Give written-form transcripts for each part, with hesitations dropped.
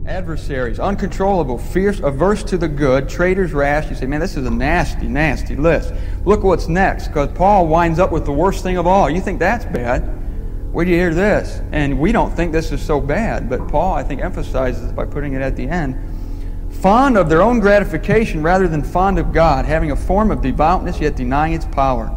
Adversaries, uncontrollable, fierce, averse to the good, traitors, rash. You say, man, this is a nasty, nasty list. Look what's next, because Paul winds up with the worst thing of all. You think that's bad? Where do you hear this? And we don't think this is so bad, but Paul, I think, emphasizes this by putting it at the end. Fond of their own gratification rather than fond of God, having a form of devoutness, yet denying its power.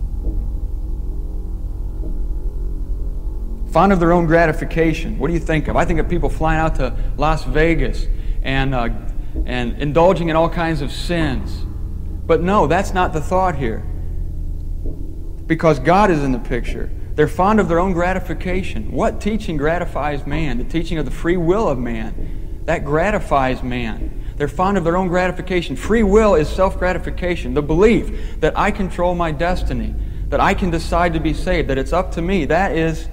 Fond of their own gratification. What do you think of? I think of people flying out to Las Vegas and indulging in all kinds of sins. But no, that's not the thought here. Because God is in the picture. They're fond of their own gratification. What teaching gratifies man? The teaching of the free will of man. That gratifies man. They're fond of their own gratification. Free will is self-gratification. The belief that I control my destiny, that I can decide to be saved, that it's up to me. That is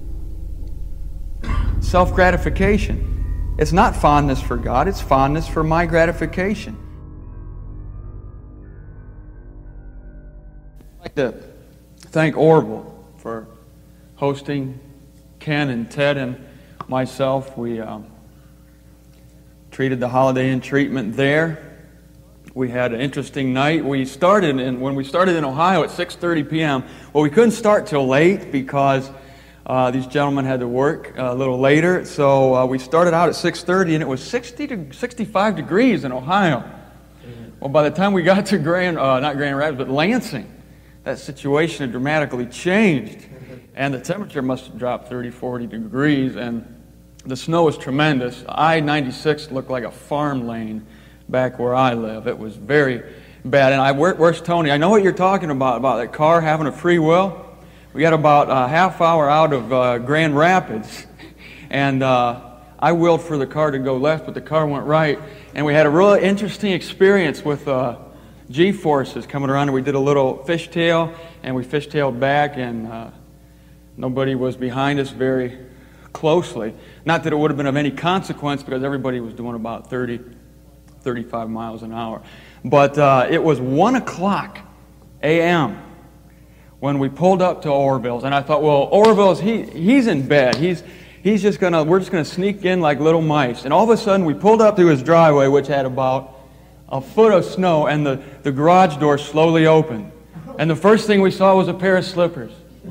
self-gratification. It's not fondness for God, it's fondness for my gratification. I'd like to thank Orville for hosting Ken and Ted and myself. We treated the Holiday Inn treatment there. We had an interesting night. When we started in Ohio at 6:30 p.m., well, we couldn't start till late because these gentlemen had to work a little later, so we started out at 6:30, and it was 60 to 65 degrees in Ohio. Well, by the time we got to not Grand Rapids, but Lansing, that situation had dramatically changed, and the temperature must have dropped 30, 40 degrees, and the snow was tremendous. I-96 looked like a farm lane back where I live. It was very bad. And where's Tony? I know what you're talking about that car having a free will. We got about a half hour out of Grand Rapids, and I willed for the car to go left, but the car went right. And we had a really interesting experience with G-forces coming around, and we did a little fishtail, and we fishtailed back, and nobody was behind us very closely. Not that it would have been of any consequence, because everybody was doing about 30, 35 miles an hour. But it was 1 o'clock a.m. when we pulled up to Orville's, and I thought, well, Orville's, he's in bed. We're just gonna sneak in like little mice. And all of a sudden, we pulled up to his driveway, which had about a foot of snow, and the garage door slowly opened. And the first thing we saw was a pair of slippers.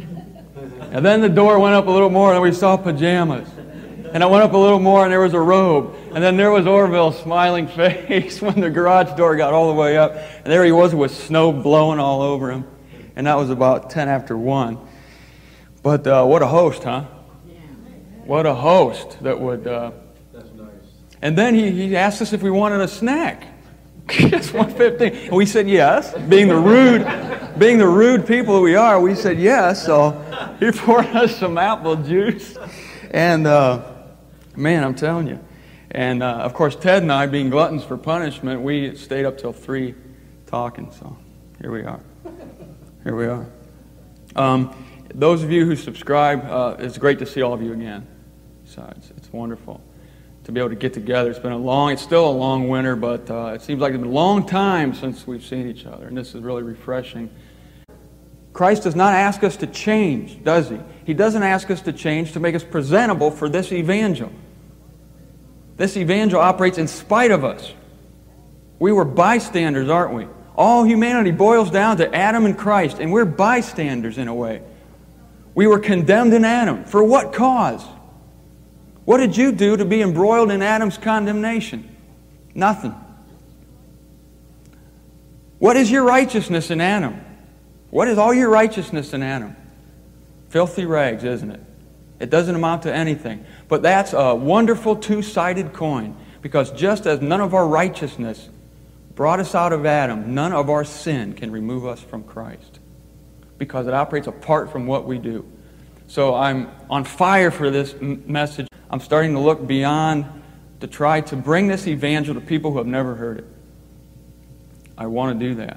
And then the door went up a little more, and we saw pajamas. And I went up a little more, and there was a robe. And then there was Orville's smiling face when the garage door got all the way up. And there he was with snow blowing all over him. And that was about 10 after 1. But what a host, huh? What a host that would... That's nice. And then he asked us if we wanted a snack. It's 1:15. And we said yes. Being the rude people that we are, we said yes. So he poured us some apple juice. And, man, I'm telling you. And, of course, Ted and I, being gluttons for punishment, we stayed up till 3 talking. So here we are. Here we are. Those of you who subscribe, it's great to see all of you again. So it's wonderful to be able to get together. It's still a long winter, but it seems like it's been a long time since we've seen each other, and this is really refreshing. Christ does not ask us to change, does He? He doesn't ask us to change to make us presentable for this evangel. This evangel operates in spite of us. We were bystanders, aren't we? All humanity boils down to Adam and Christ, and we're bystanders in a way. We were condemned in Adam. For what cause? What did you do to be embroiled in Adam's condemnation? Nothing. What is your righteousness in Adam? What is all your righteousness in Adam? Filthy rags, isn't it? It doesn't amount to anything. But that's a wonderful two-sided coin, because just as none of our righteousness brought us out of Adam, none of our sin can remove us from Christ, because it operates apart from what we do. So I'm on fire for this message. I'm starting to look beyond to try to bring this evangel to people who have never heard it. I want to do that.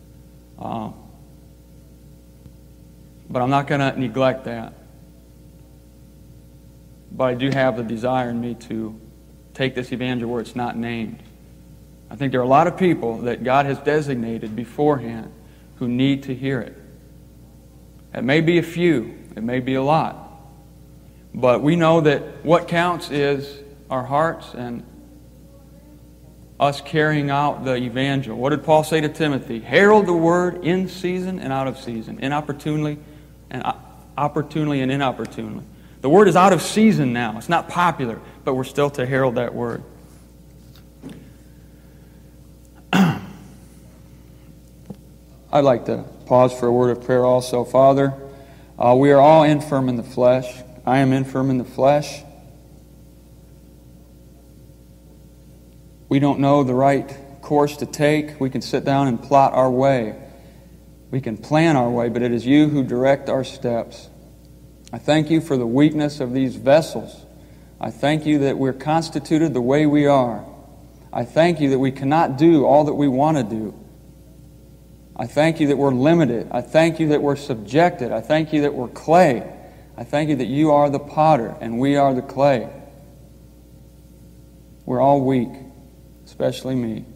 But I'm not going to neglect that. But I do have the desire in me to take this evangel where it's not named. I think there are a lot of people that God has designated beforehand who need to hear it. It may be a few, it may be a lot. But we know that what counts is our hearts and us carrying out the evangel. What did Paul say to Timothy? Herald the word in season and out of season, opportunely and inopportunely. The word is out of season now. It's not popular, but we're still to herald that word. I'd like to pause for a word of prayer also. Father, we are all infirm in the flesh. I am infirm in the flesh. We don't know the right course to take. We can sit down and plot our way. We can plan our way, but it is you who direct our steps. I thank you for the weakness of these vessels. I thank you that we're constituted the way we are. I thank you that we cannot do all that we want to do. I thank you that we're limited. I thank you that we're subjected. I thank you that we're clay. I thank you that you are the potter and we are the clay. We're all weak, especially me.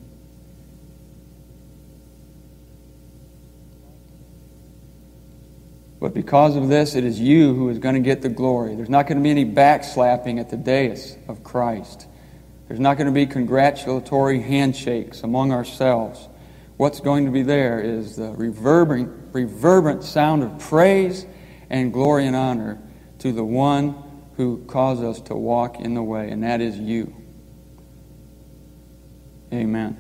But because of this, it is you who is going to get the glory. There's not going to be any backslapping at the dais of Christ. There's not going to be congratulatory handshakes among ourselves. What's going to be there is the reverberant sound of praise and glory and honor to the one who caused us to walk in the way, and that is you. Amen.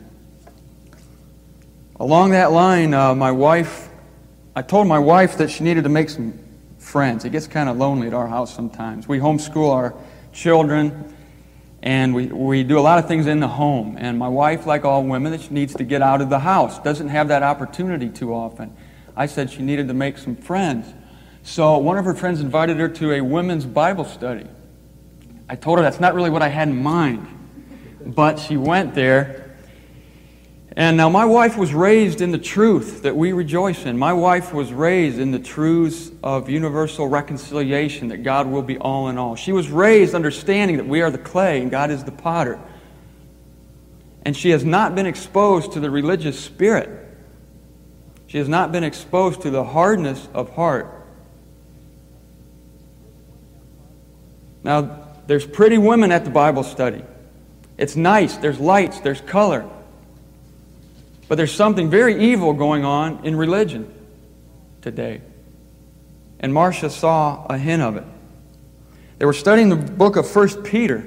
Along that line, I told my wife that she needed to make some friends. It gets kind of lonely at our house sometimes. We homeschool our children, and we do a lot of things in the home. And my wife, like all women, she needs to get out of the house. Doesn't have that opportunity too often. I said she needed to make some friends. So one of her friends invited her to a women's Bible study. I told her that's not really what I had in mind. But she went there. And now my wife was raised in the truth that we rejoice in. My wife was raised in the truths of universal reconciliation, that God will be all in all. She was raised understanding that we are the clay and God is the potter. And she has not been exposed to the religious spirit. She has not been exposed to the hardness of heart. Now, there's pretty women at the Bible study. It's nice. There's lights. There's color. But there's something very evil going on in religion today. And Marcia saw a hint of it. They were studying the book of 1 Peter.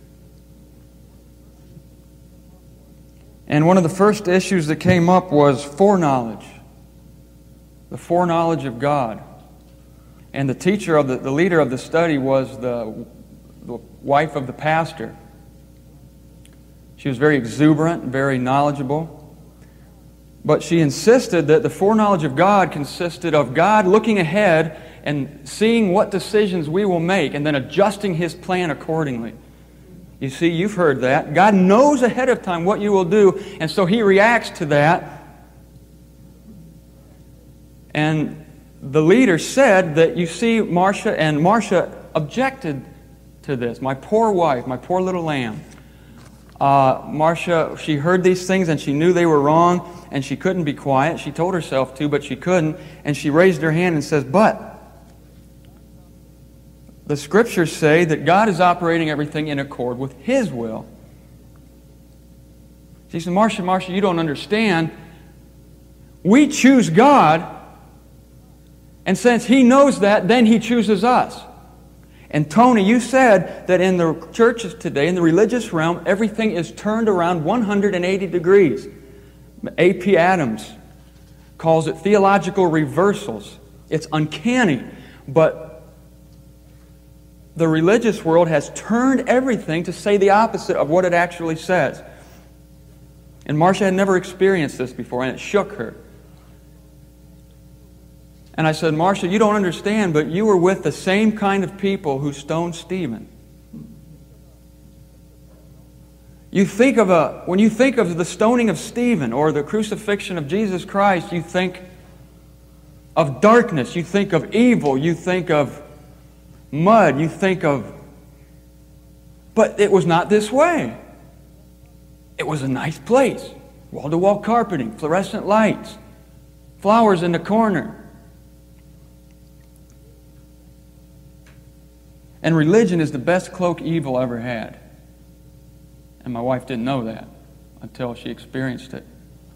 And one of the first issues that came up was foreknowledge. The foreknowledge of God. And the teacher of the leader of the study was the wife of the pastor. She was very exuberant, very knowledgeable. But she insisted that the foreknowledge of God consisted of God looking ahead and seeing what decisions we will make and then adjusting His plan accordingly. You see, you've heard that. God knows ahead of time what you will do, and so He reacts to that. And the leader said that, you see, Marcia objected to this. My poor wife, my poor little lamb. Marcia, she heard these things and she knew they were wrong and she couldn't be quiet. She told herself to, but she couldn't. And she raised her hand and says, but the Scriptures say that God is operating everything in accord with His will. She said, Marcia, you don't understand. We choose God, and since He knows that, then He chooses us. And Tony, you said that in the churches today, in the religious realm, everything is turned around 180 degrees. A.P. Adams calls it theological reversals. It's uncanny, but the religious world has turned everything to say the opposite of what it actually says. And Marcia had never experienced this before, and it shook her. And I said, Marcia, you don't understand, but you were with the same kind of people who stoned Stephen. When you think of the stoning of Stephen or the crucifixion of Jesus Christ, you think of darkness, you think of evil, you think of mud, but it was not this way. It was a nice place. Wall-to-wall carpeting, fluorescent lights, flowers in the corner. And religion is the best cloak evil ever had. And my wife didn't know that until she experienced it.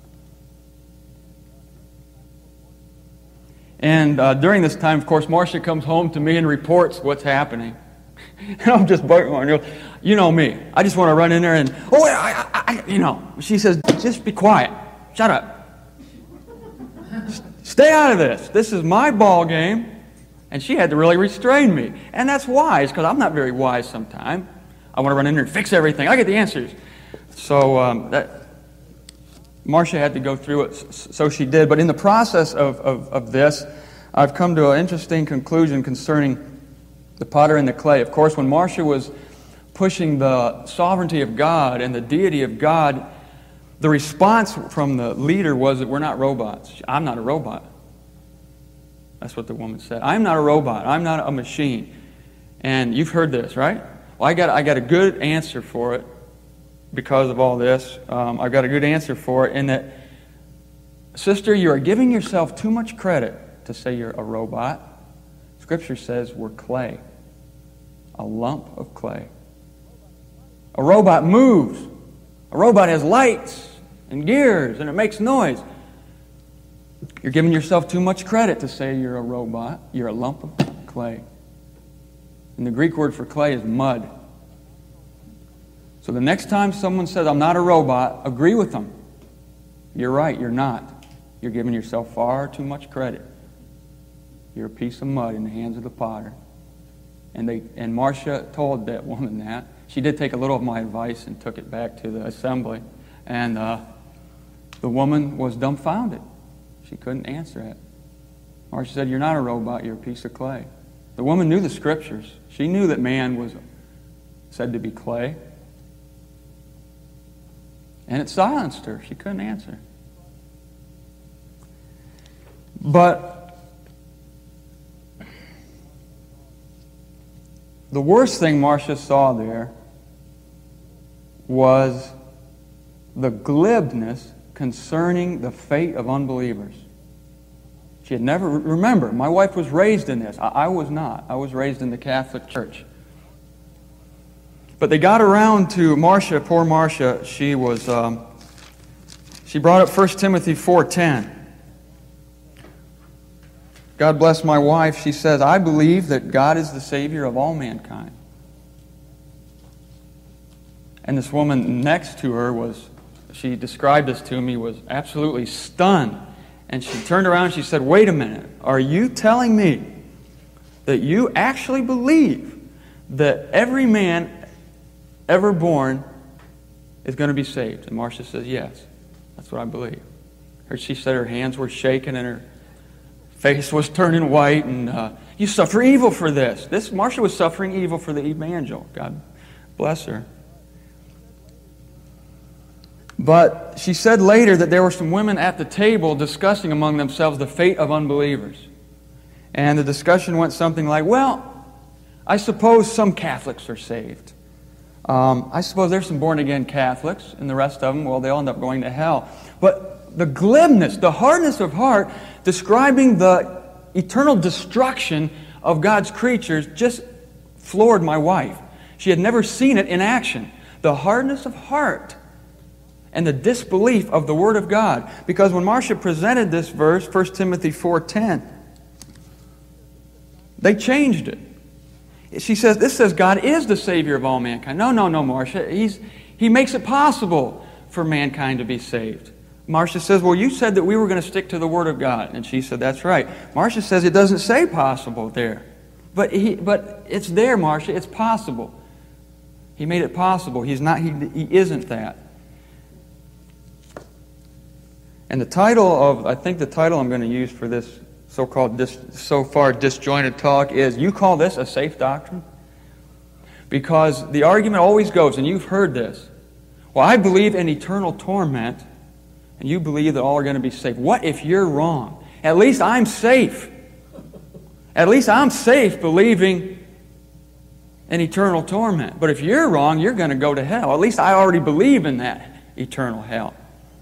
And during this time, of course, Marcia comes home to me and reports what's happening. And I'm just biting on her. You know me. I just want to run in there and, she says, just be quiet. Shut up. Stay out of this. This is my ball game. And she had to really restrain me. And that's wise, because I'm not very wise sometimes. I want to run in there and fix everything. I get the answers. So Marcia had to go through it, so she did. But in the process of this, I've come to an interesting conclusion concerning the potter and the clay. Of course, when Marcia was pushing the sovereignty of God and the deity of God, the response from the leader was that we're not robots. I'm not a robot. That's what the woman said. I'm not a robot. I'm not a machine. And you've heard this, right? Well, I got a good answer for it because of all this. I've got a good answer for it in that, sister, you are giving yourself too much credit to say you're a robot. Scripture says we're clay, a lump of clay. A robot moves. A robot has lights and gears, and it makes noise. You're giving yourself too much credit to say you're a robot. You're a lump of clay. And the Greek word for clay is mud. So the next time someone says, I'm not a robot, agree with them. You're right, you're not. You're giving yourself far too much credit. You're a piece of mud in the hands of the potter. And Marcia told that woman that. She did take a little of my advice and took it back to the assembly. And the woman was dumbfounded. She couldn't answer it. Marcia said, you're not a robot, you're a piece of clay. The woman knew the Scriptures. She knew that man was said to be clay. And it silenced her. She couldn't answer. But the worst thing Marcia saw there was the glibness concerning the fate of unbelievers. She had never, remember, my wife was raised in this. I was not. I was raised in the Catholic Church. But they got around to Marcia, poor Marcia. She brought up 1 Timothy 4:10. God bless my wife. She says, I believe that God is the Savior of all mankind. And this woman next to her she described this to me, was absolutely stunned. And she turned around and she said, wait a minute, are you telling me that you actually believe that every man ever born is going to be saved? And Marcia says, yes, that's what I believe. She said her hands were shaking and her face was turning white, and you suffer evil for this. Marcia was suffering evil for the evangel. God bless her. But she said later that there were some women at the table discussing among themselves the fate of unbelievers. And the discussion went something like, well, I suppose some Catholics are saved. I suppose there's some born-again Catholics, and the rest of them, well, they'll end up going to hell. But the glibness, the hardness of heart, describing the eternal destruction of God's creatures just floored my wife. She had never seen it in action. The hardness of heart and the disbelief of the Word of God. Because when Marcia presented this verse, 1 Timothy 4:10, they changed it. She says, this says God is the Savior of all mankind. No, Marcia. He makes it possible for mankind to be saved. Marcia says, well, you said that we were going to stick to the Word of God. And she said, that's right. Marcia says it doesn't say possible there. But it's there, Marcia. It's possible. He made it possible. He isn't that. And the title I think the title I'm going to use for this so-called so far disjointed talk is, you call this a safe doctrine? Because the argument always goes, and you've heard this, well, I believe in eternal torment, and you believe that all are going to be saved. What if you're wrong? At least I'm safe. At least I'm safe believing in eternal torment. But if you're wrong, you're going to go to hell. At least I already believe in that eternal hell.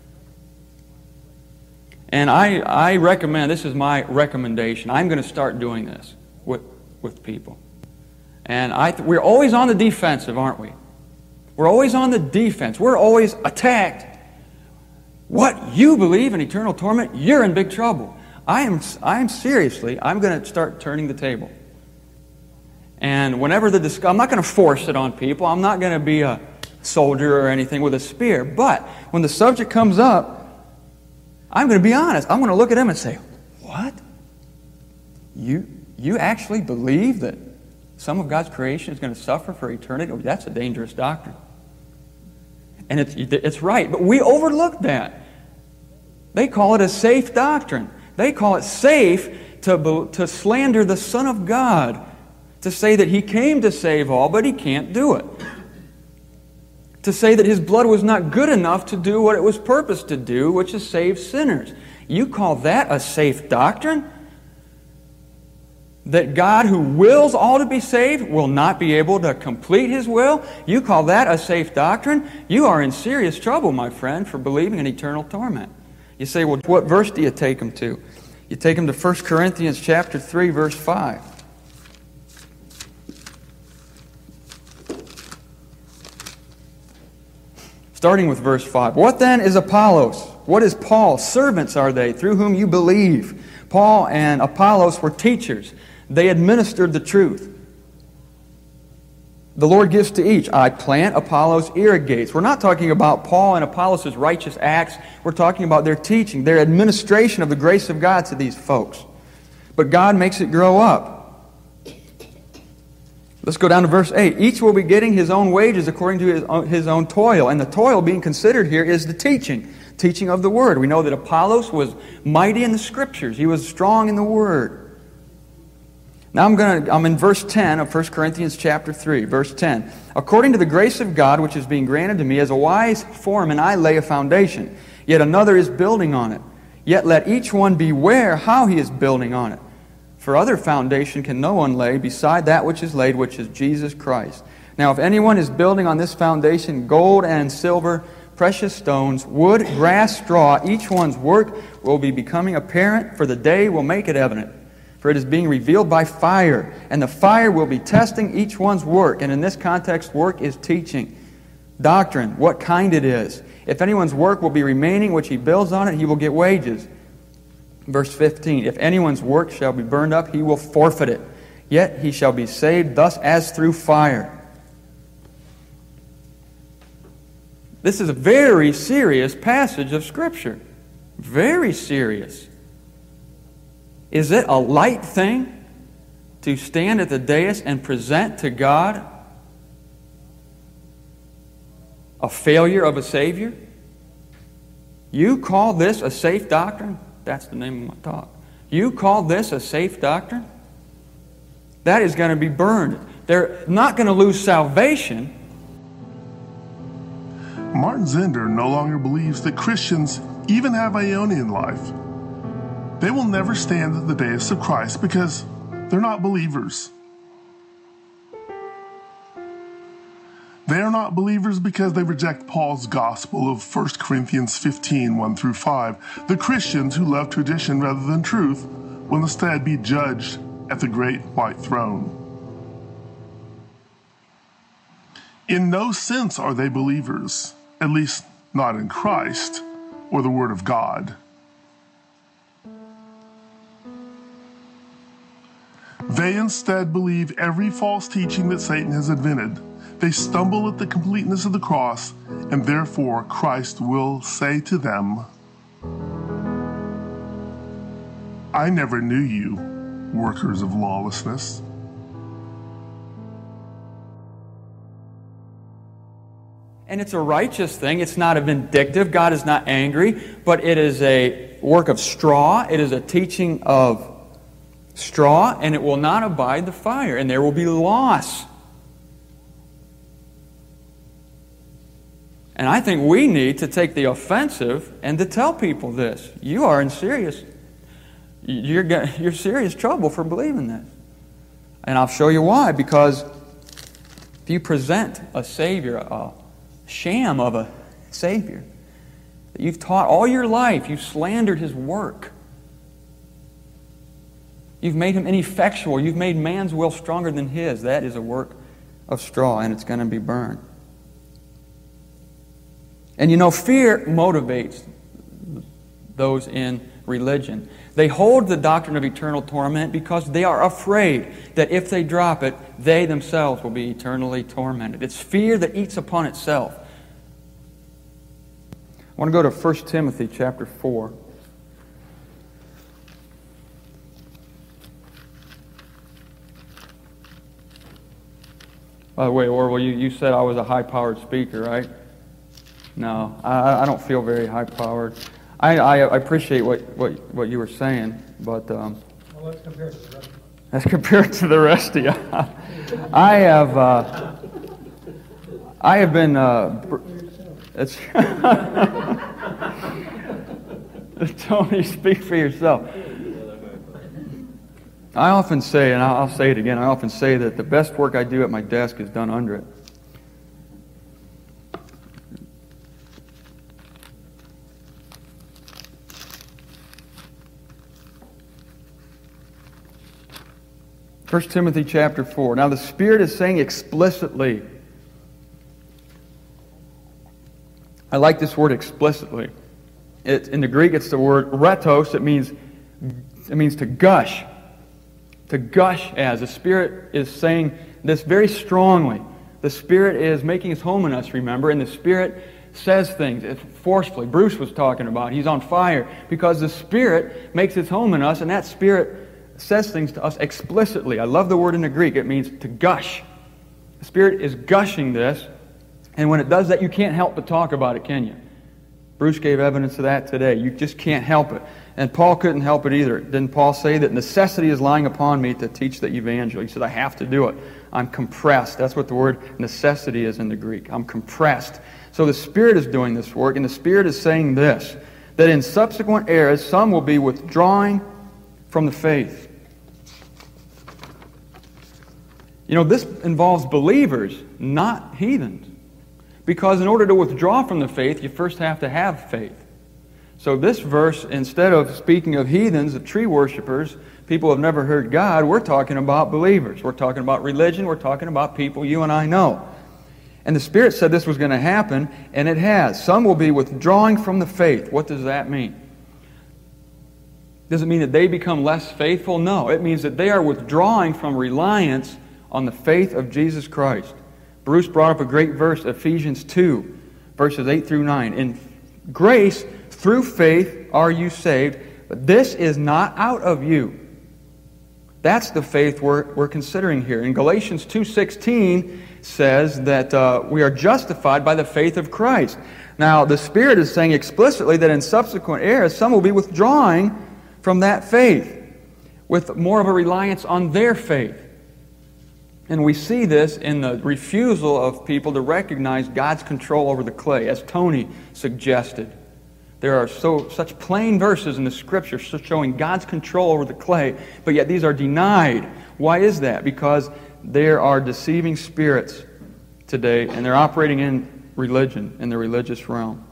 And I recommend, this is my recommendation, I'm going to start doing this with people. And we're always on the defensive, aren't we? We're always on the defense. We're always attacked. What you believe in eternal torment, you're in big trouble. I'm seriously, I'm going to start turning the table. And whenever I'm not going to force it on people. I'm not going to be a soldier or anything with a spear. But when the subject comes up, I'm going to be honest. I'm going to look at him and say, what? You actually believe that some of God's creation is going to suffer for eternity? Oh, that's a dangerous doctrine. And it's right, but we overlook that. They call it a safe doctrine. They call it safe to slander the Son of God, to say that He came to save all, but He can't do it. To say that His blood was not good enough to do what it was purposed to do, which is save sinners. You call that a safe doctrine? That God, who wills all to be saved, will not be able to complete His will? You call that a safe doctrine? You are in serious trouble, my friend, for believing in eternal torment. You say, well, what verse do you take them to? You take them to 1 Corinthians chapter 3, verse 5. Starting with verse 5. What then is Apollos? What is Paul? Servants are they, through whom you believe. Paul and Apollos were teachers. They administered the truth. The Lord gives to each. I plant, Apollos irrigates. We're not talking about Paul and Apollos' righteous acts. We're talking about their teaching, their administration of the grace of God to these folks. But God makes it grow up. Let's go down to verse 8. Each will be getting his own wages according to his own toil. And the toil being considered here is the teaching of the Word. We know that Apollos was mighty in the Scriptures. He was strong in the Word. Now I'm in verse 10 of 1 Corinthians chapter 3, verse 10. According to the grace of God which is being granted to me, as a wise foreman I lay a foundation, yet another is building on it. Yet let each one beware how he is building on it. For other foundation can no one lay beside that which is laid, which is Jesus Christ. Now if anyone is building on this foundation gold and silver, precious stones, wood, grass, straw, each one's work will be becoming apparent, for the day will make it evident. For it is being revealed by fire, and the fire will be testing each one's work. And in this context, work is teaching. Doctrine, what kind it is. If anyone's work will be remaining, which he builds on it, he will get wages. Verse 15, if anyone's work shall be burned up, he will forfeit it. Yet he shall be saved thus as through fire. This is a very serious passage of Scripture. Very serious. Is it a light thing to stand at the dais and present to God a failure of a Savior? You call this a safe doctrine? That's the name of my talk. You call this a safe doctrine? That is going to be burned. They're not going to lose salvation. Martin Zender no longer believes that Christians even have Ionian life. They will never stand at the dais of Christ because they're not believers. They are not believers because they reject Paul's gospel of 1 Corinthians 15, 1 through 5. The Christians who love tradition rather than truth will instead be judged at the great white throne. In no sense are they believers, at least not in Christ or the Word of God. They instead believe every false teaching that Satan has invented. They stumble at the completeness of the cross, and therefore Christ will say to them, I never knew you, workers of lawlessness. And it's a righteous thing. It's not a vindictive. God is not angry, but it is a work of straw. It is a teaching of straw, and it will not abide the fire, and there will be loss. And I think we need to take the offensive and to tell people this. You are in serious trouble for believing this. And I'll show you why. Because if you present a Savior, a sham of a Savior, that you've taught all your life, you've slandered His work. You've made Him ineffectual. You've made man's will stronger than His. That is a work of straw, and it's going to be burned. And you know, fear motivates those in religion. They hold the doctrine of eternal torment because they are afraid that if they drop it, they themselves will be eternally tormented. It's fear that eats upon itself. I want to go to 1 Timothy chapter 4. By the way, Orwell, you said I was a high-powered speaker, right? No, I don't feel very high-powered. I appreciate what you were saying, but well, let's compare it to the rest of us. As compared to the rest of you, I have been. It's Tony, speak for yourself. I often say, and I'll say it again, I often say that the best work I do at my desk is done under it. First Timothy chapter 4. Now the Spirit is saying explicitly. I like this word explicitly. In the Greek it's the word retos. It means to gush. To gush as. The Spirit is saying this very strongly. The Spirit is making His home in us, remember, and the Spirit says things forcefully. Bruce was talking about He's on fire because the Spirit makes His home in us, and that Spirit says things to us explicitly. I love the word in the Greek. It means to gush. The Spirit is gushing this, and when it does that, you can't help but talk about it, can you? Bruce gave evidence of that today. You just can't help it. And Paul couldn't help it either. Didn't Paul say that necessity is lying upon me to teach the evangel? He said, I have to do it. I'm compressed. That's what the word necessity is in the Greek. I'm compressed. So the Spirit is doing this work, and the Spirit is saying this, that in subsequent eras, some will be withdrawing from the faith. You know, this involves believers, not heathens. Because in order to withdraw from the faith, you first have to have faith. So this verse, instead of speaking of heathens, of tree worshipers, people who have never heard God, we're talking about believers. We're talking about religion. We're talking about people you and I know. And the Spirit said this was going to happen, and it has. Some will be withdrawing from the faith. What does that mean? Does it mean that they become less faithful? No. It means that they are withdrawing from reliance on the faith of Jesus Christ. Bruce brought up a great verse, Ephesians 2, verses 8 through 9. In grace, through faith, are you saved, but this is not out of you. That's the faith we're considering here. In Galatians 2:16 says that we are justified by the faith of Christ. Now, the Spirit is saying explicitly that in subsequent eras, some will be withdrawing from that faith with more of a reliance on their faith. And we see this in the refusal of people to recognize God's control over the clay, as Tony suggested. There are such plain verses in the Scripture showing God's control over the clay, but yet these are denied. Why is that? Because there are deceiving spirits today, and they're operating in religion, in the religious realm.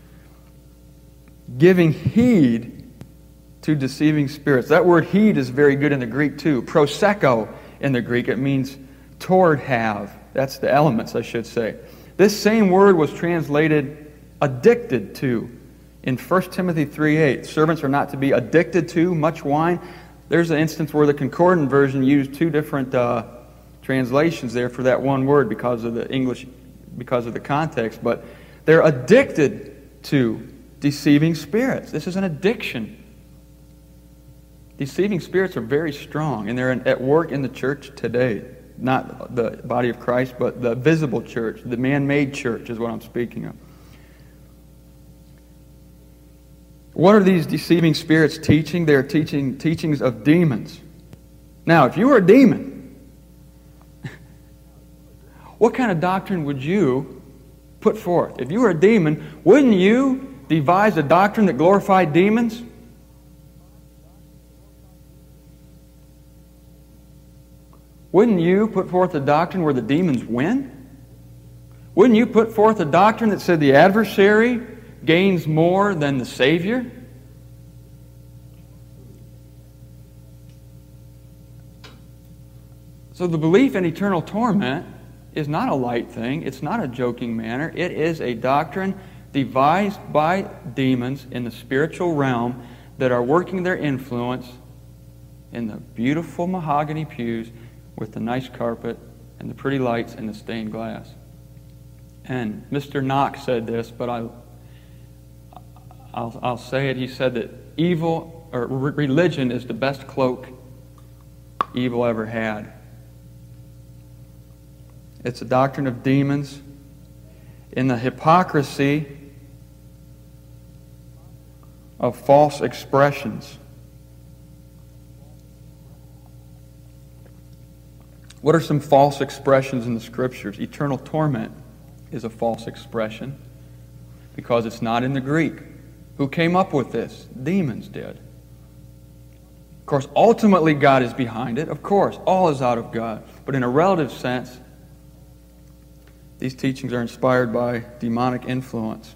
Giving heed to deceiving spirits. That word heed is very good in the Greek too. Proseko in the Greek. It means toward have. That's the elements, I should say. This same word was translated addicted to in 1 Timothy 3:8. Servants are not to be addicted to much wine. There's an instance where the Concordant version used two different translations there for that one word because of the English, because of the context. But they're addicted to deceiving spirits. This is an addiction. Deceiving spirits are very strong, and they're at work in the church today. Not the body of Christ, but the visible church, the man-made church is what I'm speaking of. What are these deceiving spirits teaching? They're teaching teachings of demons. Now, if you were a demon, what kind of doctrine would you put forth? If you were a demon, wouldn't you devise a doctrine that glorified demons? Wouldn't you put forth a doctrine where the demons win? Wouldn't you put forth a doctrine that said the adversary gains more than the Savior? So the belief in eternal torment is not a light thing. It's not a joking matter. It is a doctrine devised by demons in the spiritual realm that are working their influence in the beautiful mahogany pews with the nice carpet and the pretty lights and the stained glass. And Mr. Knox said this, but I'll say it. He said that evil or religion is the best cloak evil ever had. It's a doctrine of demons in the hypocrisy of false expressions. What are some false expressions in the Scriptures? Eternal torment is a false expression because it's not in the Greek. Who came up with this? Demons did. Of course, ultimately God is behind it. Of course, all is out of God. But in a relative sense, these teachings are inspired by demonic influence.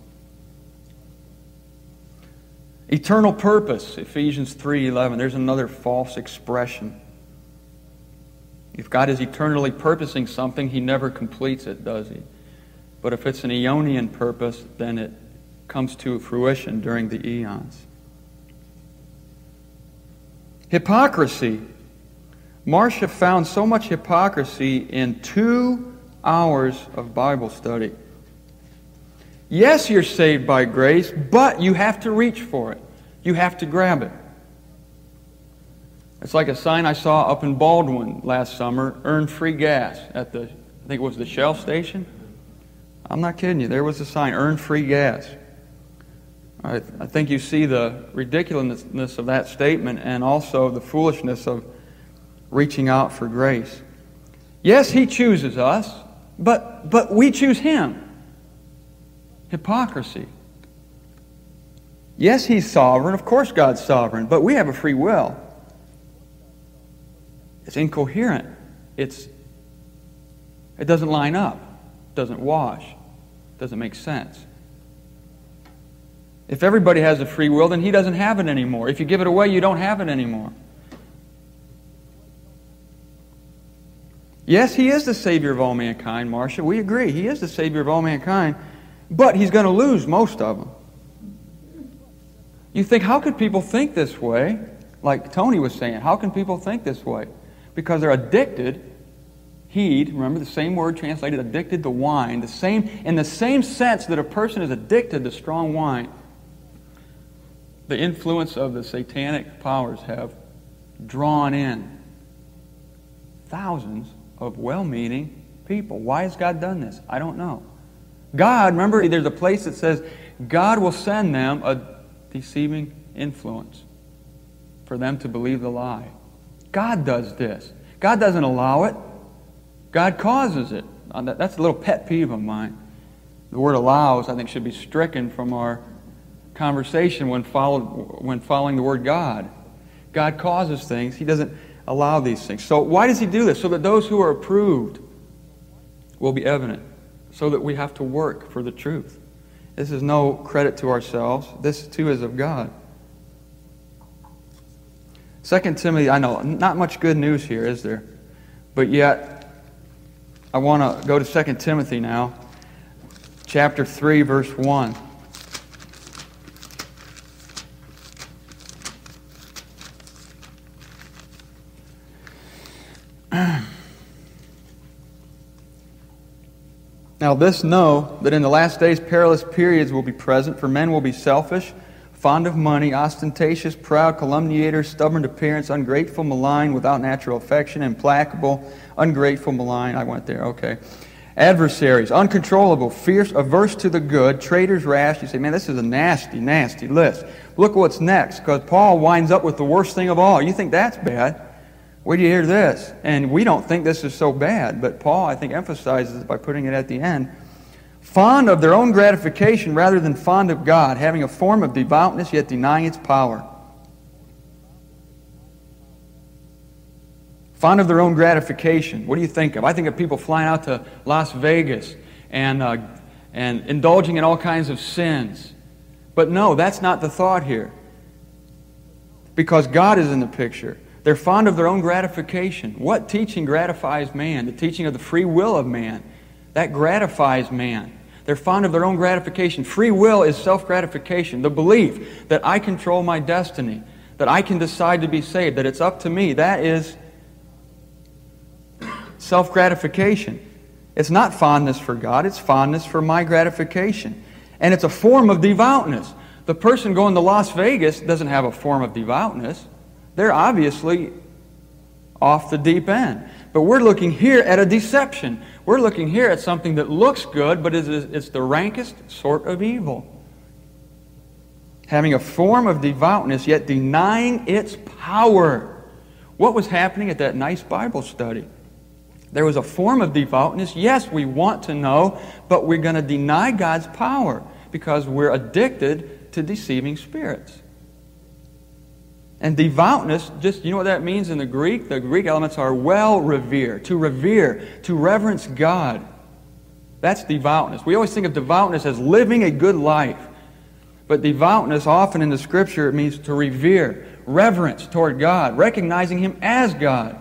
Eternal purpose, Ephesians 3:11. There's another false expression. If God is eternally purposing something, He never completes it, does He? But if it's an aeonian purpose, then it comes to fruition during the eons. Hypocrisy. Marcia found so much hypocrisy in 2 hours of Bible study. Yes, you're saved by grace, but you have to reach for it. You have to grab it. It's like a sign I saw up in Baldwin last summer, earn free gas at the, I think it was the Shell station. I'm not kidding you. There was a sign, earn free gas. I think you see the ridiculousness of that statement and also the foolishness of reaching out for grace. Yes, He chooses us, but we choose Him. Hypocrisy. Yes, He's sovereign. Of course God's sovereign, but we have a free will. It's incoherent. It doesn't line up. It doesn't wash. It doesn't make sense. If everybody has a free will, then He doesn't have it anymore. If you give it away, you don't have it anymore. Yes, He is the Savior of all mankind, Marcia. We agree. He is the Savior of all mankind. But He's going to lose most of them. You think, how could people think this way? Like Tony was saying, how can people think this way? Because they're addicted. Remember the same word translated addicted to wine. In the same sense that a person is addicted to strong wine. The influence of the satanic powers have drawn in thousands of well-meaning people. Why has God done this? I don't know. God, remember, there's a place that says God will send them a deceiving influence for them to believe the lie. God does this. God doesn't allow it. God causes it. That's a little pet peeve of mine. The word allows, I think, should be stricken from our conversation when following the word God. God causes things. He doesn't allow these things. So why does He do this? So that those who are approved will be evident. So that we have to work for the truth. This is no credit to ourselves. This too is of God. 2 Timothy, I know, not much good news here, is there? But yet, I want to go to 2 Timothy now. Chapter 3, verse 1. Now this know, that in the last days perilous periods will be present, for men will be selfish, fond of money, ostentatious, proud, calumniators, stubborn to parents, ungrateful, malign, without natural affection, implacable, ungrateful, malign. I went there, okay. Adversaries, uncontrollable, fierce, averse to the good, traitors, rash. You say, man, this is a nasty, nasty list. Look what's next, because Paul winds up with the worst thing of all. You think that's bad? Where do you hear this? And we don't think this is so bad, but Paul, I think, emphasizes it by putting it at the end. Fond of their own gratification rather than fond of God, having a form of devoutness yet denying its power. Fond of their own gratification. What do you think of? I think of people flying out to Las Vegas and indulging in all kinds of sins. But no, that's not the thought here. Because God is in the picture. They're fond of their own gratification. What teaching gratifies man? The teaching of the free will of man. That gratifies man. They're fond of their own gratification. Free will is self-gratification. The belief that I control my destiny, that I can decide to be saved, that it's up to me, that is self-gratification. It's not fondness for God, it's fondness for my gratification. And it's a form of devoutness. The person going to Las Vegas doesn't have a form of devoutness. They're obviously off the deep end. But we're looking here at a deception. We're looking here at something that looks good, but it's the rankest sort of evil. Having a form of devoutness, yet denying its power. What was happening at that nice Bible study? There was a form of devoutness. Yes, we want to know, but we're going to deny God's power because we're addicted to deceiving spirits. And devoutness, just, you know what that means in the Greek? The Greek elements are revere, to reverence God. That's devoutness. We always think of devoutness as living a good life. But devoutness, often in the Scripture, it means to revere, reverence toward God, recognizing Him as God.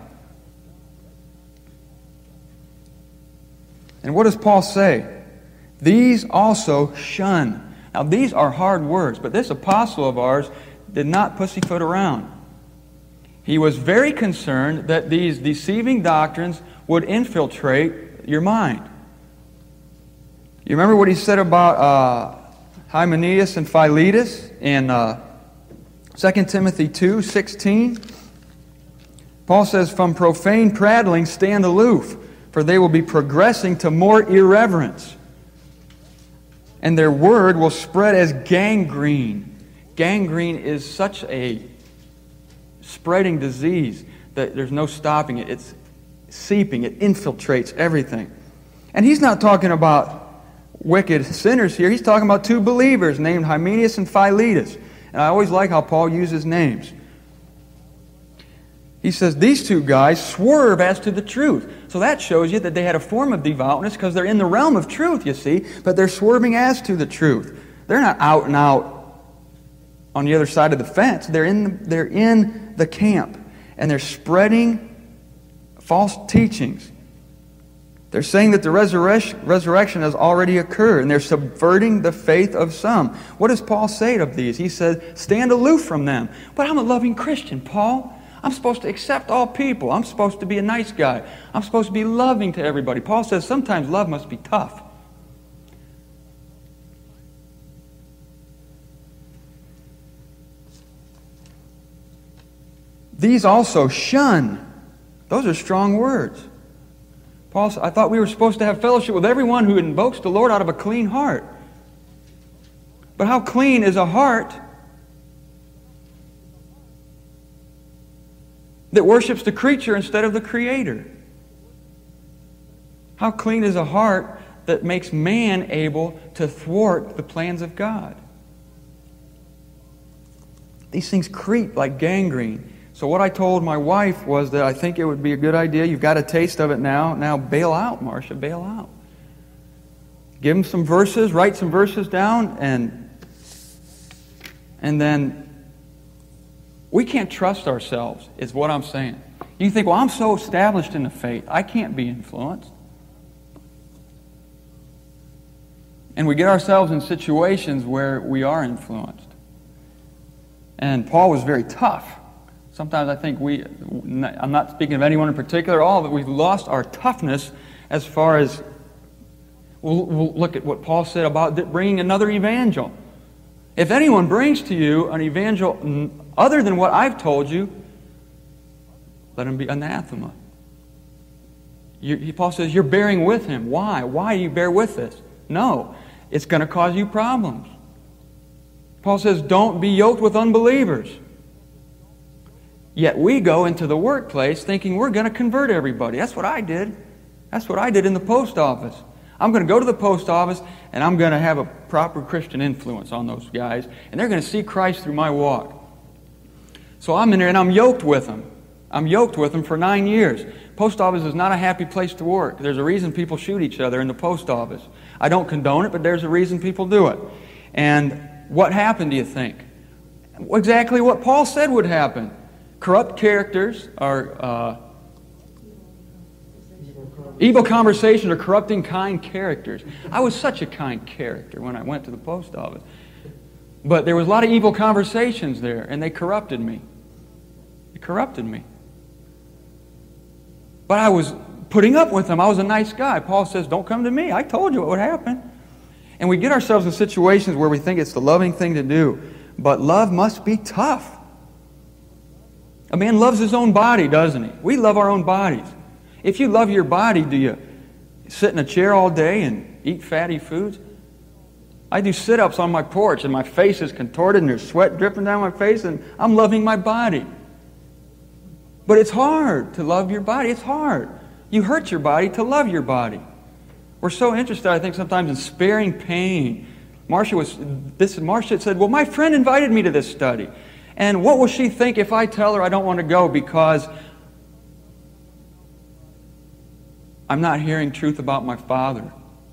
And what does Paul say? These also shun. Now, these are hard words, but this apostle of ours did not pussyfoot around. He was very concerned that these deceiving doctrines would infiltrate your mind. You remember what he said about Hymenaeus and Philetus in 2 Timothy 2:16? Paul says, "From profane prattling stand aloof, for they will be progressing to more irreverence. And their word will spread as gangrene." Gangrene is such a spreading disease that there's no stopping it. It's seeping. It infiltrates everything. And he's not talking about wicked sinners here. He's talking about two believers named Hymenaeus and Philetus. And I always like how Paul uses names. He says these two guys swerve as to the truth. So that shows you that they had a form of devoutness because they're in the realm of truth, you see, but they're swerving as to the truth. They're not out and out on the other side of the fence. They're in the camp, and they're spreading false teachings. They're saying that the resurrection has already occurred, and they're subverting the faith of some. What does Paul say of these? He says, stand aloof from them. But I'm a loving Christian, Paul. I'm supposed to accept all people. I'm supposed to be a nice guy. I'm supposed to be loving to everybody. Paul says sometimes love must be tough. These also shun. Those are strong words. Paul said, I thought we were supposed to have fellowship with everyone who invokes the Lord out of a clean heart. But how clean is a heart that worships the creature instead of the Creator? How clean is a heart that makes man able to thwart the plans of God? These things creep like gangrene. So what I told my wife was that I think it would be a good idea. You've got a taste of it now. Now bail out, Marcia, bail out. Give them some verses, write some verses down, and then we can't trust ourselves, is what I'm saying. You think, well, I'm so established in the faith, I can't be influenced. And we get ourselves in situations where we are influenced. And Paul was very tough. Sometimes I think I'm not speaking of anyone in particular, all of it, we've lost our toughness as far as, we'll look at what Paul said about bringing another evangel. If anyone brings to you an evangel other than what I've told you, let him be anathema. Paul says, you're bearing with him. Why? Why do you bear with this? No, it's going to cause you problems. Paul says, don't be yoked with unbelievers. Yet we go into the workplace thinking we're going to convert everybody. That's what I did. That's what I did in the post office. I'm going to go to the post office and I'm going to have a proper Christian influence on those guys. And they're going to see Christ through my walk. So I'm in there and I'm yoked with them. I'm yoked with them for 9 years. Post office is not a happy place to work. There's a reason people shoot each other in the post office. I don't condone it, but there's a reason people do it. And what happened, do you think? Exactly what Paul said would happen. Corrupt characters are Evil conversations are corrupting kind characters. I was such a kind character when I went to the post office. But there was a lot of evil conversations there, and they corrupted me. They corrupted me. But I was putting up with them. I was a nice guy. Paul says, don't come to me. I told you what would happen. And we get ourselves in situations where we think it's the loving thing to do. But love must be tough. A man loves his own body, doesn't he? We love our own bodies. If you love your body, do you sit in a chair all day and eat fatty foods? I do sit-ups on my porch and my face is contorted and there's sweat dripping down my face and I'm loving my body. But it's hard to love your body. It's hard. You hurt your body to love your body. We're so interested, I think, sometimes in sparing pain. Marcia said, well, my friend invited me to this study. And what will she think if I tell her I don't want to go because I'm not hearing truth about my father?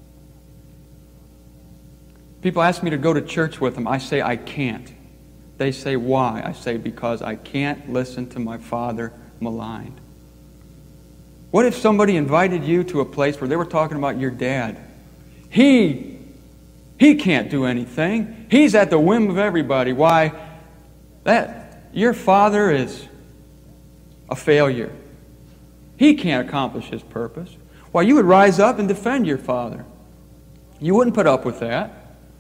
People ask me to go to church with them. I say I can't. They say, why? I say, because I can't listen to my father maligned. What if somebody invited you to a place where they were talking about your dad? He can't do anything. He's at the whim of everybody. Why? Your father is a failure. He can't accomplish his purpose. Why, you would rise up and defend your father. You wouldn't put up with that.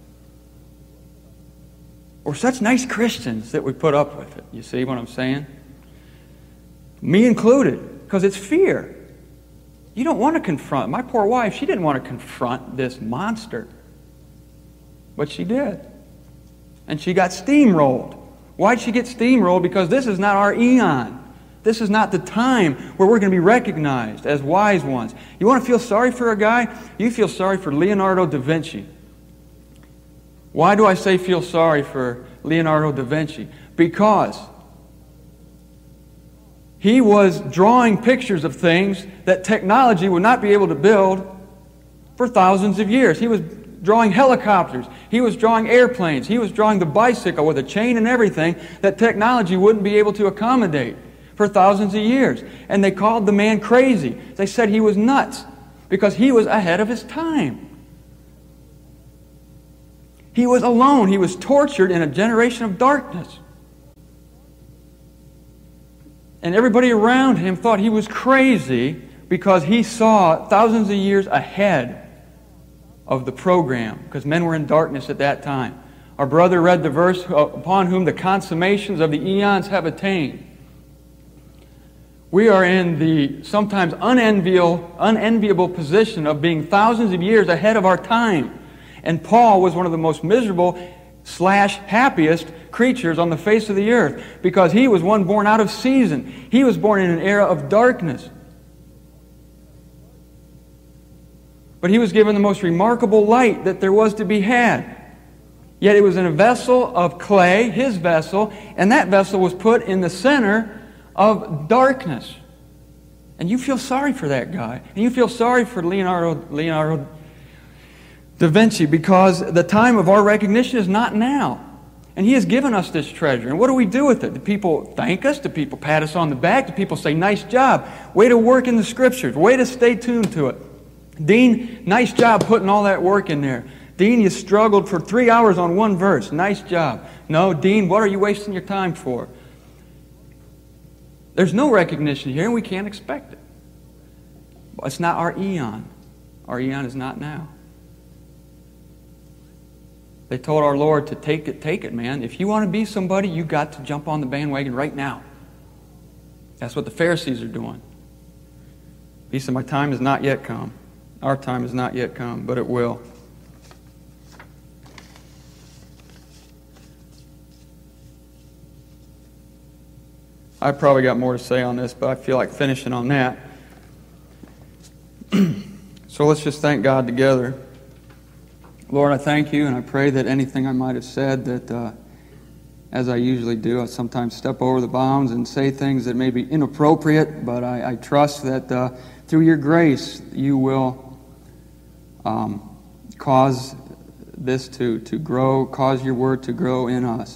We're such nice Christians that we put up with it. You see what I'm saying? Me included, because it's fear. You don't want to confront. My poor wife, she didn't want to confront this monster. But she did. And she got steamrolled. Why'd she get steamrolled? Because this is not our eon. This is not the time where we're going to be recognized as wise ones. You want to feel sorry for a guy? You feel sorry for Leonardo da Vinci. Why do I say feel sorry for Leonardo da Vinci? Because he was drawing pictures of things that technology would not be able to build for thousands of years. He was drawing helicopters. He was drawing airplanes. He was drawing the bicycle with a chain and everything that technology wouldn't be able to accommodate for thousands of years. And they called the man crazy. They said he was nuts because he was ahead of his time. He was alone. He was tortured in a generation of darkness. And everybody around him thought he was crazy because he saw thousands of years ahead of the program, because men were in darkness at that time. Our brother read the verse, upon whom the consummations of the eons have attained. We are in the sometimes unenviable position of being thousands of years ahead of our time. And Paul was one of the most miserable / happiest creatures on the face of the earth, because he was one born out of season. He was born in an era of darkness. But he was given the most remarkable light that there was to be had. Yet it was in a vessel of clay, his vessel, and that vessel was put in the center of darkness. And you feel sorry for that guy. And you feel sorry for Leonardo da Vinci, because the time of our recognition is not now. And he has given us this treasure. And what do we do with it? Do people thank us? Do people pat us on the back? Do people say, nice job, way to work in the Scriptures, way to stay tuned to it? Dean, nice job putting all that work in there. Dean, you struggled for 3 hours on one verse. Nice job. No, Dean, what are you wasting your time for? There's no recognition here, and we can't expect it. It's not our eon. Our eon is not now. They told our Lord to take it, man. If you want to be somebody, you got to jump on the bandwagon right now. That's what the Pharisees are doing. He said, my time has not yet come. Our time has not yet come, but it will. I probably got more to say on this, but I feel like finishing on that. So let's just thank God together. Lord, I thank you, and I pray that anything I might have said that, as I usually do, I sometimes step over the bounds and say things that may be inappropriate, but I trust that through your grace you will cause this to grow, cause your word to grow in us.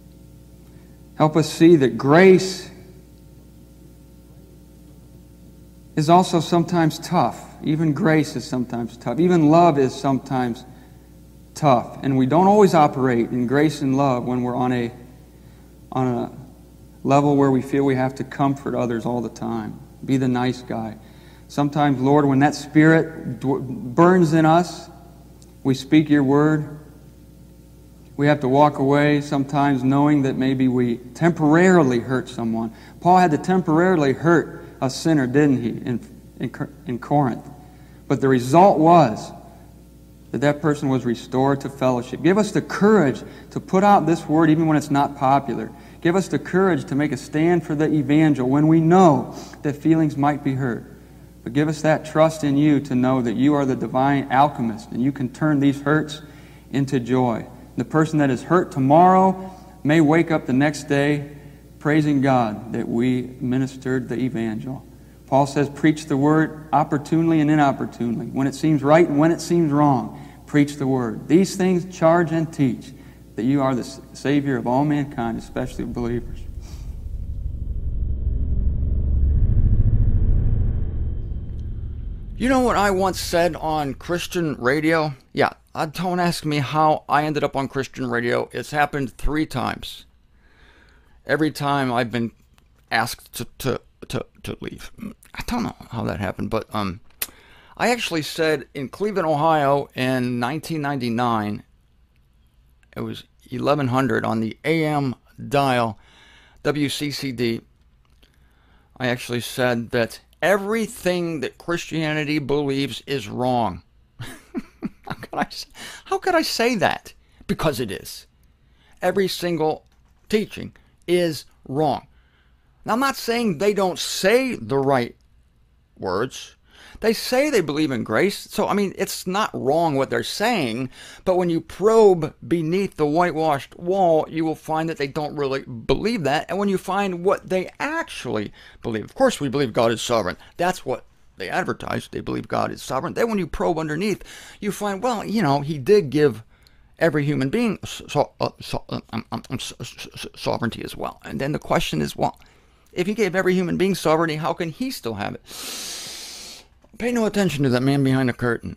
Help us see that grace is also sometimes tough. Even grace is sometimes tough. Even love is sometimes tough. And we don't always operate in grace and love when we're on a level where we feel we have to comfort others all the time. Be the nice guy. Sometimes, Lord, when that Spirit burns in us, we speak your word. We have to walk away sometimes knowing that maybe we temporarily hurt someone. Paul had to temporarily hurt a sinner, didn't he, in Corinth? But the result was that person was restored to fellowship. Give us the courage to put out this word even when it's not popular. Give us the courage to make a stand for the evangel when we know that feelings might be hurt. But give us that trust in you to know that you are the divine alchemist and you can turn these hurts into joy. The person that is hurt tomorrow may wake up the next day praising God that we ministered the evangel. Paul says, preach the word opportunely and inopportunely. When it seems right and when it seems wrong, preach the word. These things charge and teach that you are the Savior of all mankind, especially believers. You know what I once said on Christian radio? Yeah, don't ask me how I ended up on Christian radio. It's happened 3 times. Every time I've been asked to leave. I don't know how that happened, but I actually said in Cleveland, Ohio in 1999, it was 1100 on the AM dial, WCCD. I actually said that everything that Christianity believes is wrong. How could I say that? Because it is. Every single teaching is wrong. Now, I'm not saying they don't say the right words. They say they believe in grace. So, I mean, it's not wrong what they're saying. But when you probe beneath the whitewashed wall, you will find that they don't really believe that. And when you find what they actually believe, of course, we believe God is sovereign. That's what they advertise. They believe God is sovereign. Then when you probe underneath, you find, well, you know, he did give every human being sovereignty as well. And then the question is, well, if he gave every human being sovereignty, how can he still have it? Pay no attention to that man behind the curtain.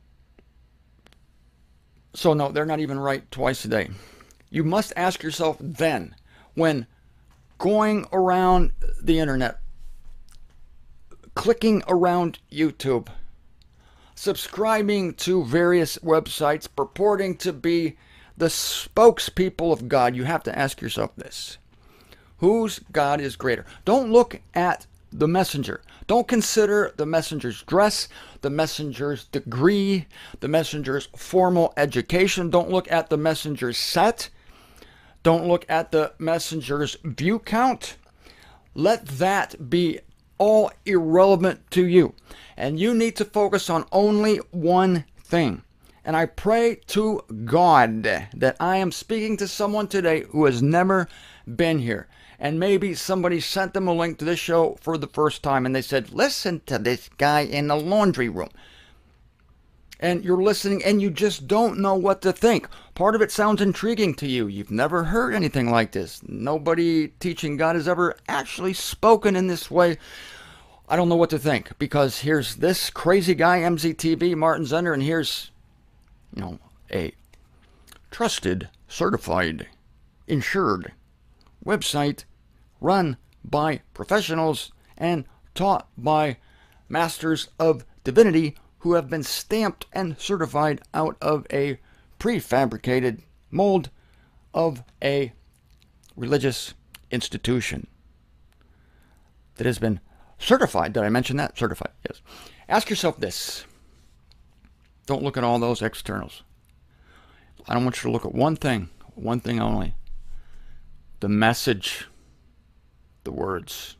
So no, they're not even right twice a day. You must ask yourself then, when going around the internet, clicking around YouTube, subscribing to various websites purporting to be the spokespeople of God, you have to ask yourself this. Whose God is greater? Don't look at the messenger. Don't consider the messenger's dress, the messenger's degree, the messenger's formal education. Don't look at the messenger's set. Don't look at the messenger's view count. Let that be all irrelevant to you. And you need to focus on only one thing. And I pray to God that I am speaking to someone today who has never been here. And maybe somebody sent them a link to this show for the first time and they said, listen to this guy in the laundry room. And you're listening and you just don't know what to think. Part of it sounds intriguing to you. You've never heard anything like this. Nobody teaching God has ever actually spoken in this way. I don't know what to think, because here's this crazy guy, MZTV, Martin Zender, and here's, you know, a trusted, certified, insured website run by professionals and taught by masters of divinity who have been stamped and certified out of a prefabricated mold of a religious institution that has been certified. Did I mention that? Certified, yes. Ask yourself this. Don't look at all those externals. I don't want you to look at one thing only. The message, the words.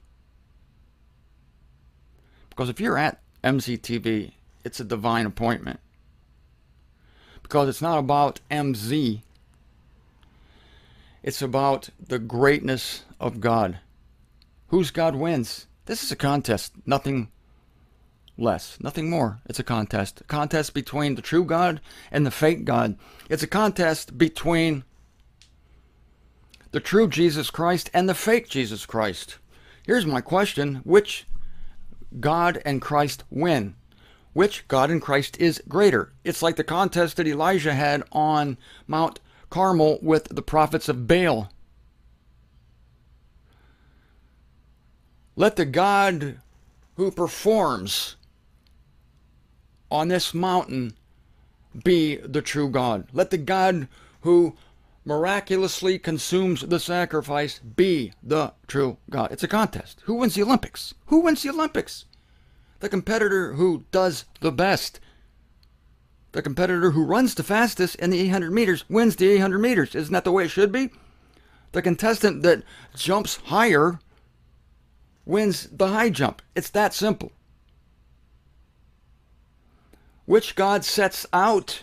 Because if you're at MZTV, it's a divine appointment. Because it's not about MZ. It's about the greatness of God. Whose God wins? This is a contest, nothing less, nothing more. It's a contest. A contest between the true God and the fake God. It's a contest between the true Jesus Christ and the fake Jesus Christ. Here's my question. Which God and Christ win? Which God and Christ is greater? It's like the contest that Elijah had on Mount Carmel with the prophets of Baal. Let the God who performs on this mountain be the true God. Let the God who miraculously consumes the sacrifice be the true God. It's a contest. Who wins the Olympics? Who wins the Olympics? The competitor who does the best. The competitor who runs the fastest in the 800 meters wins the 800 meters. Isn't that the way it should be? The contestant that jumps higher wins the high jump. It's that simple. Which God sets out,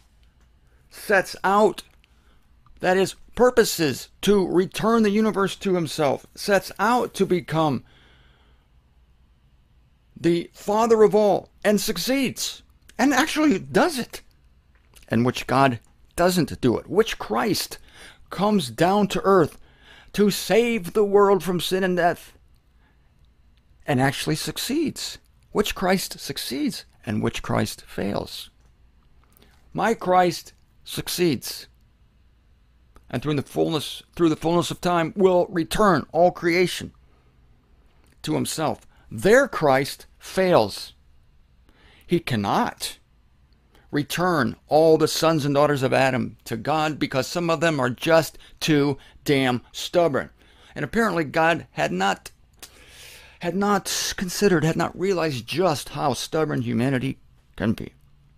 that is, purposes to return the universe to himself, sets out to become the Father of all, and succeeds, and actually does it. And which God doesn't do it. Which Christ comes down to earth to save the world from sin and death, and actually succeeds. Which Christ succeeds, and which Christ fails. My Christ succeeds, and through the fullness of time will return all creation to himself. Their Christ fails. He cannot return all the sons and daughters of Adam to God because some of them are just too damn stubborn. And apparently God had not considered, had not realized just how stubborn humanity can be.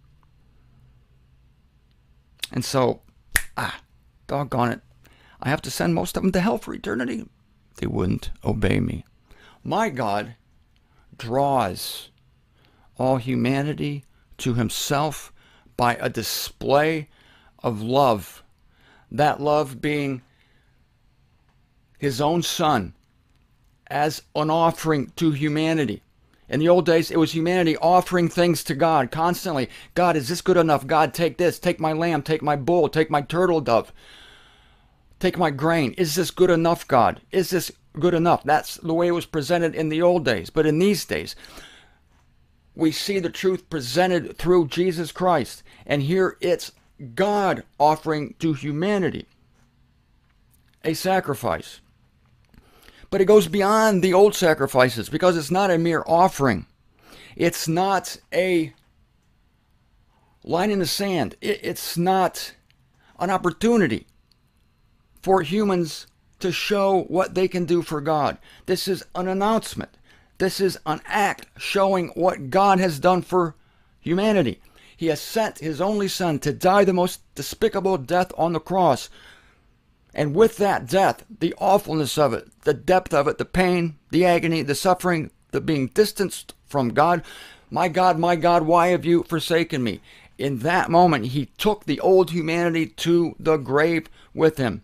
And so, doggone it, I have to send most of them to hell for eternity. They wouldn't obey me. My God draws all humanity to himself by a display of love. That love being his own Son as an offering to humanity. In the old days, it was humanity offering things to God constantly. God, is this good enough? God, take this. Take my lamb. Take my bull. Take my turtle dove. Take my grain. Is this good enough, God? Is this good enough? That's the way it was presented in the old days. But in these days, we see the truth presented through Jesus Christ. And here it's God offering to humanity a sacrifice. But it goes beyond the old sacrifices because it's not a mere offering. It's not a line in the sand. It's not an opportunity for humans to show what they can do for God. This is an announcement. This is an act showing what God has done for humanity. He has sent his only Son to die the most despicable death on the cross. And with that death, the awfulness of it, the depth of it, the pain, the agony, the suffering, the being distanced from God, my God, why have you forsaken me? In that moment, he took the old humanity to the grave with him.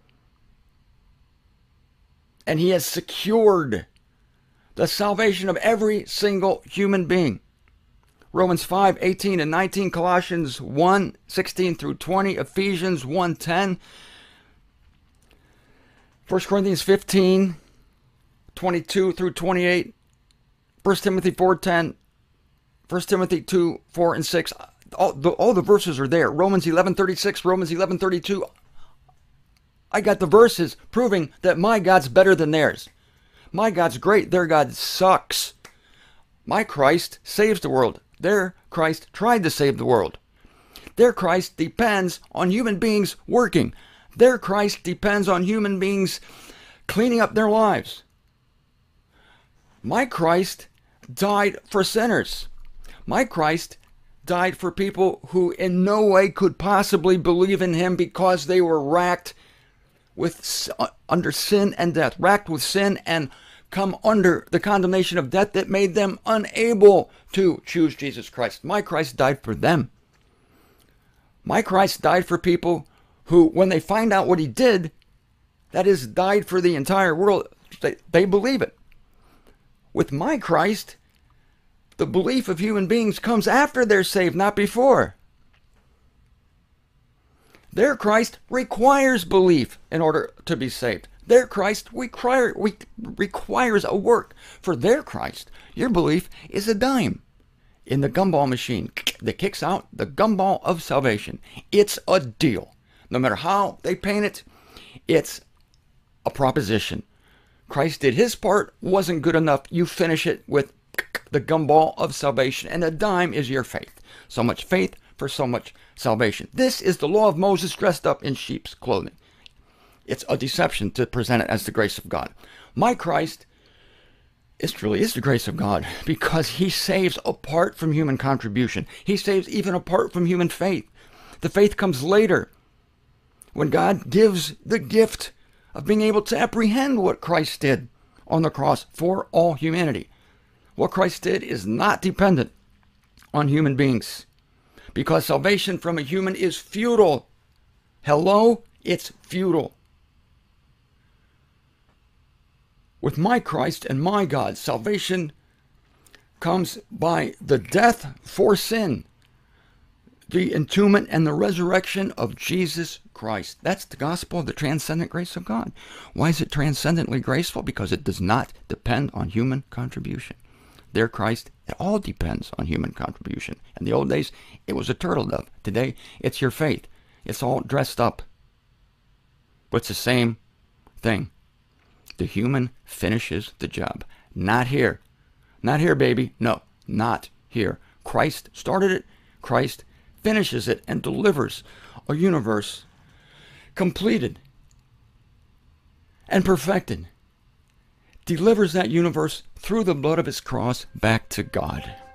And he has secured the salvation of every single human being. Romans 5:18 and 19, Colossians 1:16 through 20, Ephesians 1:10, 1 Corinthians 15:22 through 28, 1 Timothy 4:10, 1 Timothy 2:4 and 6. All the verses are there. Romans 11:36, Romans 11:32. I got the verses proving that my God's better than theirs. My God's great. Their God sucks. My Christ saves the world. Their Christ tried to save the world. Their Christ depends on human beings working. Their Christ depends on human beings cleaning up their lives. My Christ died for sinners. My Christ died for people who in no way could possibly believe in him because they were racked with under sin and death, racked with sin and come under the condemnation of death that made them unable to choose Jesus Christ. My Christ died for them. My Christ died for people who, when they find out what he did, that is, died for the entire world, they believe it. With my Christ, the belief of human beings comes after they're saved, not before. Their Christ requires belief in order to be saved. Their Christ requires a work. For their Christ, your belief is a dime in the gumball machine that kicks out the gumball of salvation. It's a deal. No matter how they paint it, it's a proposition. Christ did his part, wasn't good enough. You finish it with the gumball of salvation, and a dime is your faith. So much faith for so much salvation. This is the law of Moses dressed up in sheep's clothing. It's a deception to present it as the grace of God. My Christ truly is the grace of God because he saves apart from human contribution. He saves even apart from human faith. The faith comes later when God gives the gift of being able to apprehend what Christ did on the cross for all humanity. What Christ did is not dependent on human beings because salvation from a human is futile. Hello? It's futile. With my Christ and my God, salvation comes by the death for sin, the entombment and the resurrection of Jesus Christ. That's the gospel of the transcendent grace of God. Why is it transcendently graceful? Because it does not depend on human contribution. Their Christ, it all depends on human contribution. In the old days, it was a turtle dove. Today, it's your faith. It's all dressed up. But it's the same thing. The human finishes the job. Not here. Not here, baby. No, not here. Christ started it. Christ finishes it and delivers a universe completed and perfected. Delivers that universe through the blood of his cross back to God.